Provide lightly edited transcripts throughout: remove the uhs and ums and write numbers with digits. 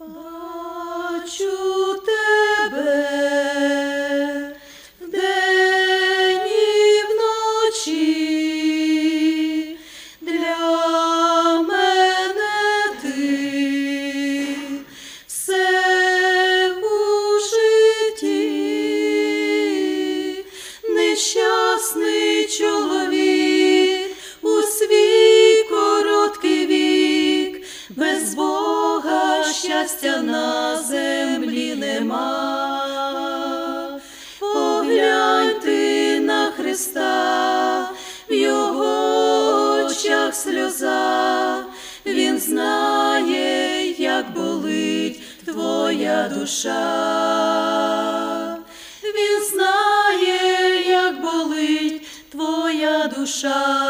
Бачу тебе вдень і вночі, для мене ти все у житті, нещасний чоловік у свій короткий вік, без Бога щастя на землі нема. Поглянь ти на Христа, в його очах сльоза, він знає, як болить твоя душа. Він знає, як болить твоя душа.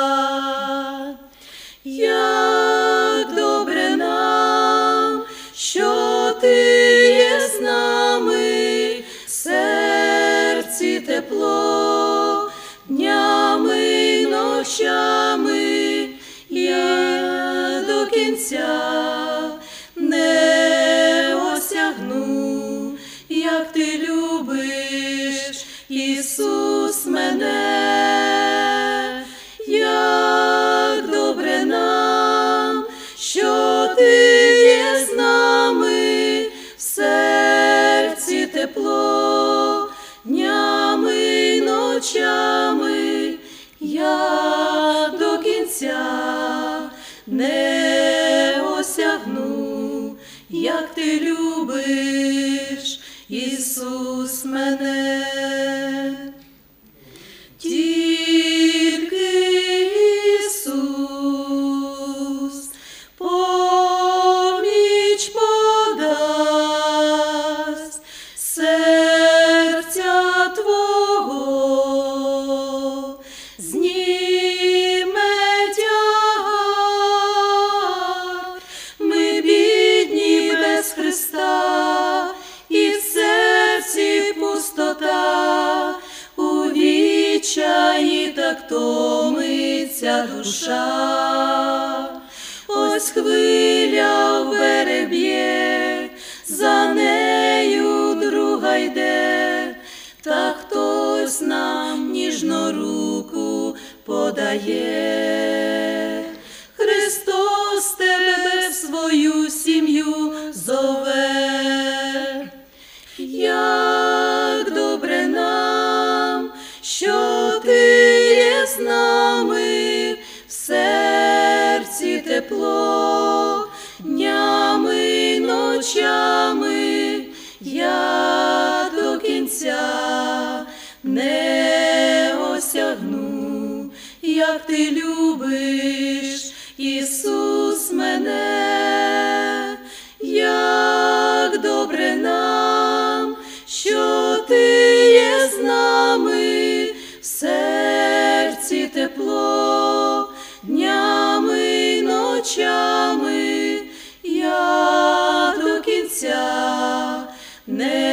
Як добре нам, що ти є з нами, в серці тепло, днями й ночами, я до кінця не осягну, як ти любиш, Ісус, мене. Як добре нам, що ти є з нами, в серці тепло, днями й ночами, я до кінця не осягну, як ти любиш, Ісус, мене. Христа, і в серці пустота, у відчаї так томиться душа. Ось хвиля в берег б'є, за нею друга йде, та хтось нам ніжно руку подає. Христос тебе в свою сім'ю зове. Як добре нам, що ти є з нами, в серці тепло, днями й ночами, я до кінця не осягну, як ти любиш, Ісус, мене. Як добре нам, що ти є з нами, в серці тепло, днями й ночами, я до кінця не